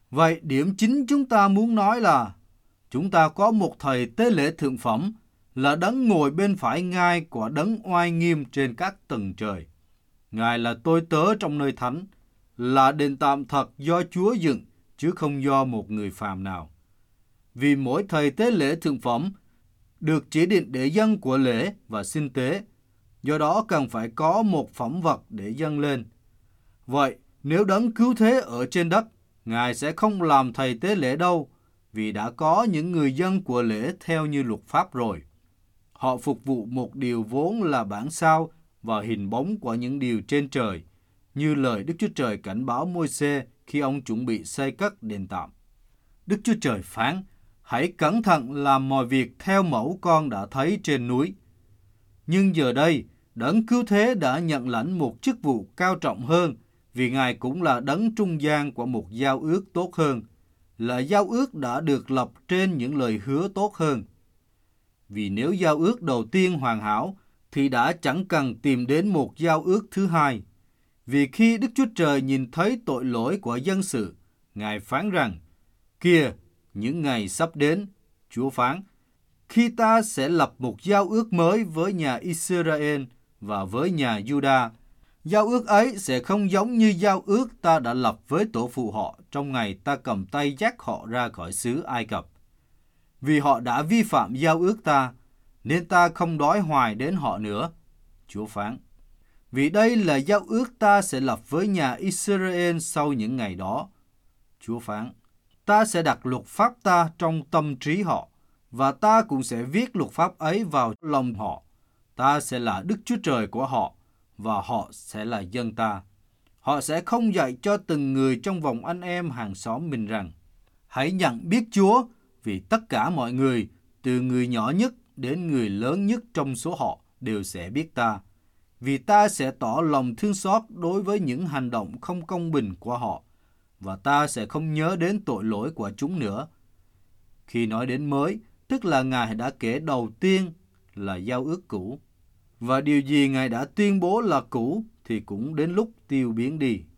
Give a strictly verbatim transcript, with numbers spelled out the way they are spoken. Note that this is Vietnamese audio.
Vậy điểm chính chúng ta muốn nói là chúng ta có một thầy tế lễ thượng phẩm là đấng ngồi bên phải ngai của đấng oai nghiêm trên các tầng trời. Ngài là tôi tớ trong nơi thánh, là đền tạm thật do Chúa dựng, chứ không do một người phàm nào. Vì mỗi thầy tế lễ thượng phẩm được chỉ định để dâng của lễ và xin tế, do đó cần phải có một phẩm vật để dâng lên. Vậy, nếu đấng cứu thế ở trên đất, Ngài sẽ không làm thầy tế lễ đâu, vì đã có những người dân của lễ theo như luật pháp rồi. Họ phục vụ một điều vốn là bản sao và hình bóng của những điều trên trời, như lời Đức Chúa Trời cảnh báo Môi-se khi ông chuẩn bị xây cất đền tạm. Đức Chúa Trời phán, hãy cẩn thận làm mọi việc theo mẫu con đã thấy trên núi. Nhưng giờ đây, đấng cứu thế đã nhận lãnh một chức vụ cao trọng hơn, vì Ngài cũng là đấng trung gian của một giao ước tốt hơn, là giao ước đã được lập trên những lời hứa tốt hơn. Vì nếu giao ước đầu tiên hoàn hảo, thì đã chẳng cần tìm đến một giao ước thứ hai. Vì khi Đức Chúa Trời nhìn thấy tội lỗi của dân sự, Ngài phán rằng, kìa, những ngày sắp đến, Chúa phán, khi ta sẽ lập một giao ước mới với nhà Israel và với nhà Juda. Giao ước ấy sẽ không giống như giao ước ta đã lập với tổ phụ họ trong ngày ta cầm tay dắt họ ra khỏi xứ Ai Cập. Vì họ đã vi phạm giao ước ta, nên ta không đói hoài đến họ nữa. Chúa phán, vì đây là giao ước ta sẽ lập với nhà Israel sau những ngày đó. Chúa phán, ta sẽ đặt luật pháp ta trong tâm trí họ, và ta cũng sẽ viết luật pháp ấy vào lòng họ. Ta sẽ là Đức Chúa Trời của họ, và họ sẽ là dân ta. Họ sẽ không dạy cho từng người trong vòng anh em hàng xóm mình rằng, hãy nhận biết Chúa, vì tất cả mọi người, từ người nhỏ nhất đến người lớn nhất trong số họ, đều sẽ biết ta. Vì ta sẽ tỏ lòng thương xót đối với những hành động không công bình của họ, và ta sẽ không nhớ đến tội lỗi của chúng nữa. Khi nói đến mới, tức là Ngài đã kể đầu tiên là giao ước cũ. Và điều gì Ngài đã tuyên bố là cũ thì cũng đến lúc tiêu biến đi.